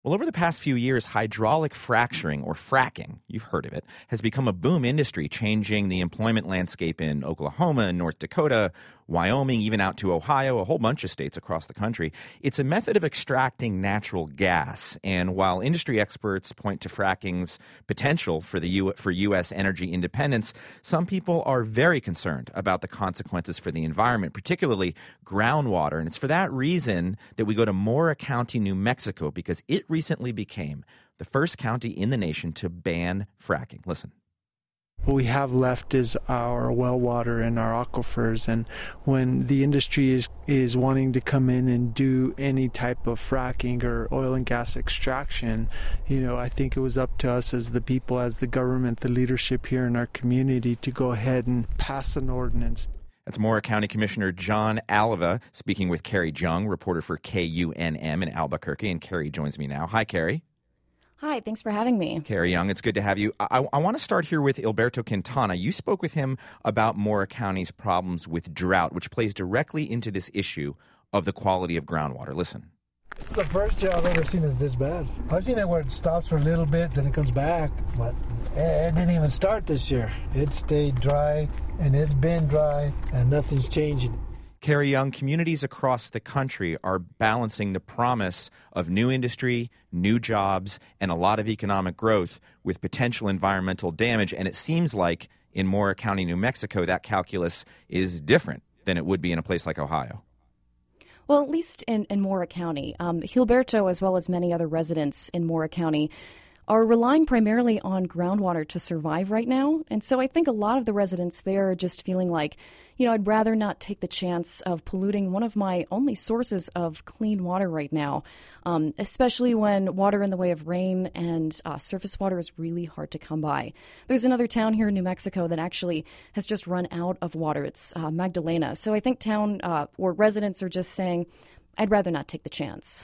Well, over the past few years, hydraulic fracturing, or fracking, you've heard of it, has become a boom industry, changing the employment landscape in Oklahoma and North Dakota, Wyoming, even out to Ohio, a whole bunch of states across the country. It's a method of extracting natural gas, and while industry experts point to fracking's potential for U.S. energy independence, some people are very concerned about the consequences for the environment, particularly groundwater. And it's for that reason that we go to Mora County, New Mexico, because it recently became the first county in the nation to ban fracking. Listen. What we have left is our well water and our aquifers, and when the industry is wanting to come in and do any type of fracking or oil and gas extraction, I think it was up to us as the people, as the government, the leadership here in our community to go ahead and pass an ordinance. That's Mora County Commissioner John Alva speaking with Carrie Jung, reporter for KUNM in Albuquerque, and Carrie joins me now. Hi, Carrie. Hi, thanks for having me. Carrie Jung, it's good to have you. I want to start here with Alberto Quintana. You spoke with him about Mora County's problems with drought, which plays directly into this issue of the quality of groundwater. Listen. It's the first year I've ever seen it this bad. I've seen it where it stops for a little bit, then it comes back, but it didn't even start this year. It stayed dry, and it's been dry, and nothing's changing. Carrie Jung, communities across the country are balancing the promise of new industry, new jobs, and a lot of economic growth with potential environmental damage. And it seems like in Mora County, New Mexico, that calculus is different than it would be in a place like Ohio. Well, at least in Mora County, Gilberto, as well as many other residents in Mora County, are relying primarily on groundwater to survive right now. And so I think a lot of the residents there are just feeling like, I'd rather not take the chance of polluting one of my only sources of clean water right now, especially when water in the way of rain and surface water is really hard to come by. There's another town here in New Mexico that actually has just run out of water. It's Magdalena. So I think town or residents are just saying, I'd rather not take the chance.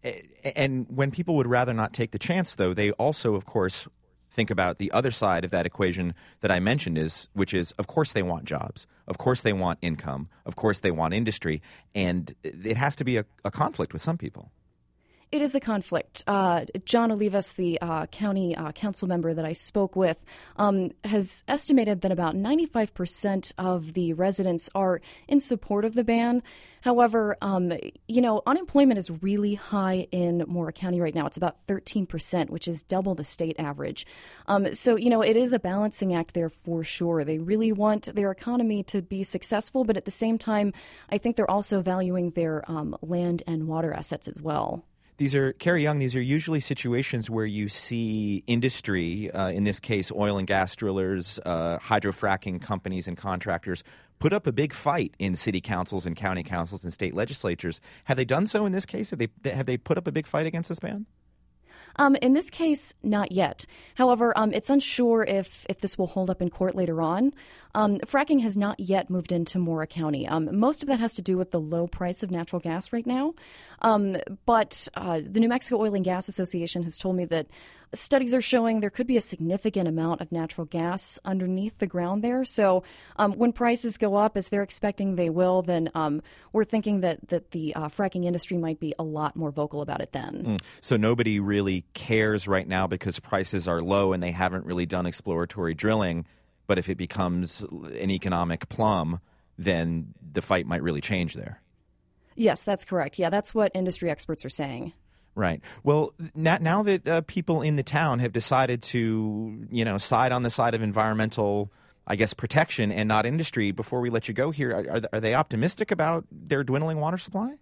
And when people would rather not take the chance, though, they also, of course, think about the other side of that equation that I mentioned, which is, of course, they want jobs. Of course, they want income. Of course, they want industry. And it has to be a conflict with some people. It is a conflict. John Olivas, the county council member that I spoke with, has estimated that about 95% of the residents are in support of the ban. However, unemployment is really high in Mora County right now. It's about 13%, which is double the state average. So it is a balancing act there for sure. They really want their economy to be successful, but at the same time, I think they're also valuing their land and water assets as well. Carrie Jung, these are usually situations where you see industry, in this case oil and gas drillers, hydrofracking companies and contractors, put up a big fight in city councils and county councils and state legislatures. Have they done so in this case? Have they put up a big fight against this ban? In this case, not yet. However, it's unsure if this will hold up in court later on. Fracking has not yet moved into Mora County. Most of that has to do with the low price of natural gas right now. But the New Mexico Oil and Gas Association has told me that studies are showing there could be a significant amount of natural gas underneath the ground there. So when prices go up, as they're expecting they will, then we're thinking that the fracking industry might be a lot more vocal about it then. So nobody really cares right now because prices are low and they haven't really done exploratory drilling. But if it becomes an economic plum, then the fight might really change there. Yes, that's correct. Yeah, that's what industry experts are saying. Right. Well, now that people in the town have decided to, side on the side of environmental, protection and not industry, before we let you go here, are they optimistic about their dwindling water supply?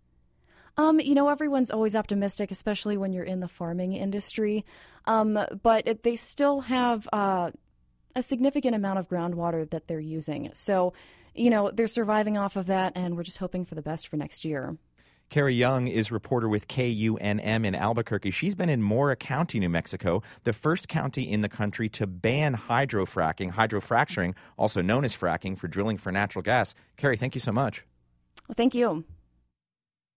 Everyone's always optimistic, especially when you're in the farming industry. But they still have a significant amount of groundwater that they're using. So, they're surviving off of that, and we're just hoping for the best for next year. Carrie Jung is reporter with KUNM in Albuquerque. She's been in Mora County, New Mexico, the first county in the country to ban hydrofracturing, also known as fracking, for drilling for natural gas. Carrie, thank you so much. Well, thank you.